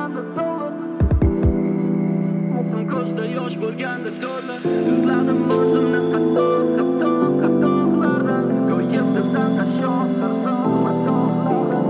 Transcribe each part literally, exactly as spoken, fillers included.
bo'lganda to'g'ri, o'qim ko'zda yosh bo'lganda to'la. Izladim o'zimni qattiq, qattiq, qattiqlardan, qo'yib dildan tashoq qarzon matoqlardan.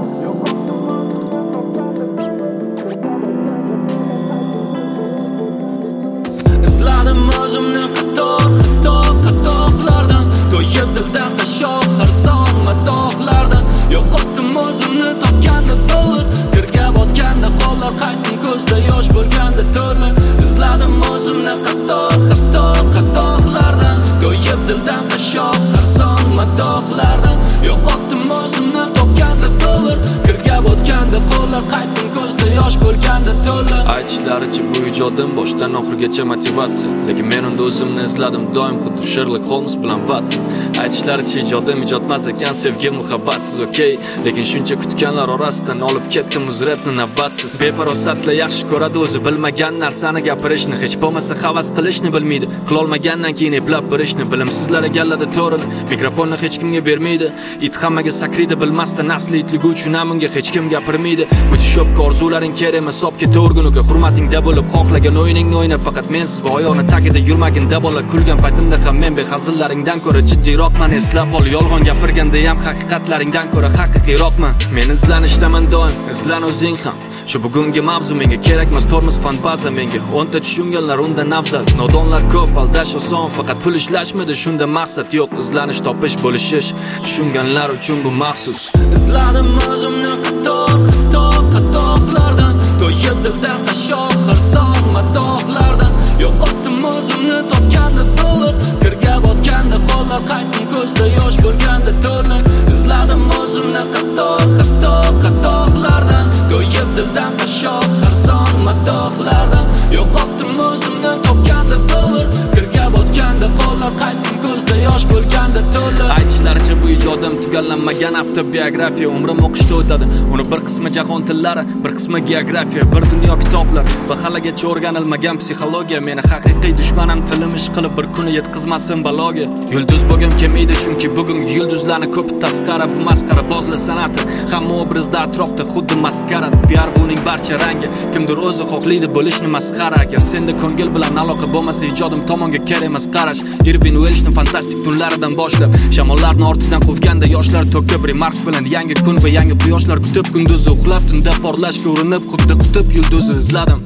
Izladim o'zimni qattiq, qattiq, qattiqlardan, qo'yib dildan tashoq qarzon matoqlardan. Yo'qotdim o'zimni topganda to'g'ri, kirga botganda qo'llar qaytdim ko'zda yosh bo'lganda to'la. Izladim o'zimni qattiq, qattiq, qattiqlardan, qo'yib dildan tashoq qarzon matoqlardan. Yo'qotdim o'zimni topganda to'g'ri, kirga botganda qo'llar qaytdim ko'zda yosh bo'lganda to'la. Aytishlaricha bu ijodim boshdan oxirigacha motivatsiya, lekin men unda o'zimni izladim doim xuddi Sherlock Holmes bilan Watson. Aytishlaricha ijodim ijodmas ekan, sevgi muhabbatsiz, okey, lekin shuncha kutganlar orasidan olib ketdim uzrapni navbatsiz. Befarosatla yaxshi ko'radi o'zi bilmagan narsani gapirishni, hech bo'lmasa havas qilishni bilmaydi, qilolmagandan keyin eplab berishni. Bilimsizlar egalladi to'rini, mikrofonni hech kimga bermaydi. It hammaga sakraydi bilmasdan asli itligi uchun ham unga hech kim gapirmaydi. Bu tishovka orzularing kerak emas, hisobga to'g'ri hurmatingda bo'lib xohlagan o'yiningni o'yna, faqat mensiz va oyoqni tagida yurmagin bola. Kulgan paytimda ham men behazillaringdan ko'ra jiddiyroqman. Eslab ol, yolg'on gapirganda ham haqiqatlaringdan ko'ra haqiqiyroqman. Men izlanishdaman doim, izlan o'zing ham. Shu bugungi mavzu menga kerakmas, tormoz fan baza menga o'nta tushunganlar undan afzal. Nodonlar ko'p, aldash oson, faqat pul ishlashmidi shunda maqsad yo'q. Izlanish, topish, bo'lishish tushunganlar uchun bu maxsus. Izladim o'zimni qattiq, qattiq, qattiqlardan, qo'yib dildan tashoq qarzon matoqlardan. Yo'qotdim o'zimni topganda to'g'ri, kirga botganda qo'llar qaytdim ko'zda yosh bo'lganda to'la. Izladim o'zimni qattiq, qattiq, qattiqlardan, qo'yib dildan tashoq qarzon matoqlardan. Yo'qotdim o'zimni topganda to'g'ri, kirga botganda qo'llar qaytdim ko'zda yosh bo'lganda to'la. Aytishlaricha bu ijodim tugallanmagan avtobiografiya, umrim o'qishda o'tadi. Uni bir qismi jahon tillari, bir qismi geografiya, bir dunyo kitoblar va haligacha o'rganilmagan psixologiya. Meni haqiqiy dushmanim tilim ish qilib bir kuni yetkazmasin baloga. Yulduz bo'lgim kelmaydi chunki bugungi yulduzlarni ko'p tasqara, bu masxara bozli san'ati. Hamma obrazda atrofda xuddi maskara, piar va uning barcha rangi. Kimdir o'zi xohlaydi bo'lishni masxara. Agar senda ko'ngil bilan aloqa bo'lmasa, ijodim tomonga kerak emas qarash. Irvin Welshning fantastik tunlaridan boshlab, shamollarni ortidan quvganda yoshlar to'kib, remark bilan yangi kun va yangi quyoshlar kutib, kunduzi uxlab, tunda porlashga urinib, xuddi qutb yulduzi izladim.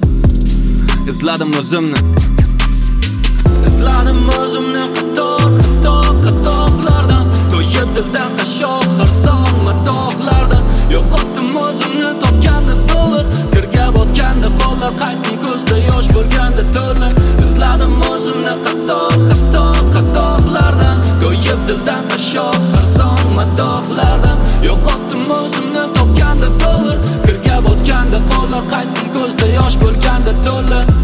Izladim o'zimni. Izladim o'zimni qattiq, qattiq, qattiqlardan, qo'yib dildan tashoq qarzon matoqlardan. Yo'qotdim o'zimni topganda to'g'ri, kirga botganda qo'llar qaytdim ko'zda yosh bo'lganda to'la. Izladim o'zimni qattiq, qattiq, qattiqlardan, qo'yib dildan tashoq qarzon matoqlardan. Yo'qotdim o'zimni topganda to'g'ri, kirga botganda qo'llar qaytdim ko'zda yosh bo'lganda to'la.